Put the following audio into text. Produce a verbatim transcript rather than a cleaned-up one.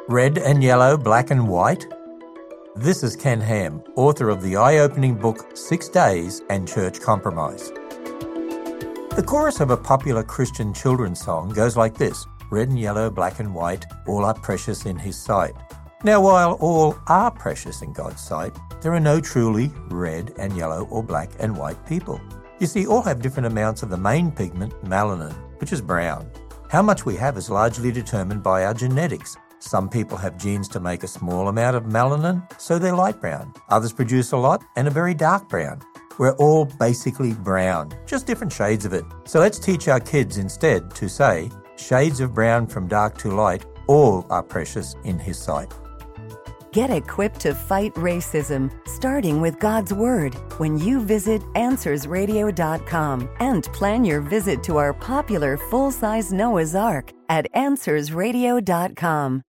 Red and yellow, black and white? This is Ken Ham, author of the eye-opening book Six Days and Church Compromise. The chorus of a popular Christian children's song goes like this: red and yellow, black and white, all are precious in His sight. Now, while all are precious in God's sight, there are no truly red and yellow or black and white people. You see, all have different amounts of the main pigment, melanin, which is brown. How much we have is largely determined by our genetics. Some people have genes to make a small amount of melanin, so they're light brown. Others produce a lot and are very dark brown. We're all basically brown, just different shades of it. So let's teach our kids instead to say, shades of brown from dark to light, all are precious in His sight. Get equipped to fight racism, starting with God's Word, when you visit answers radio dot com and plan your visit to our popular full-size Noah's Ark at answers radio dot com.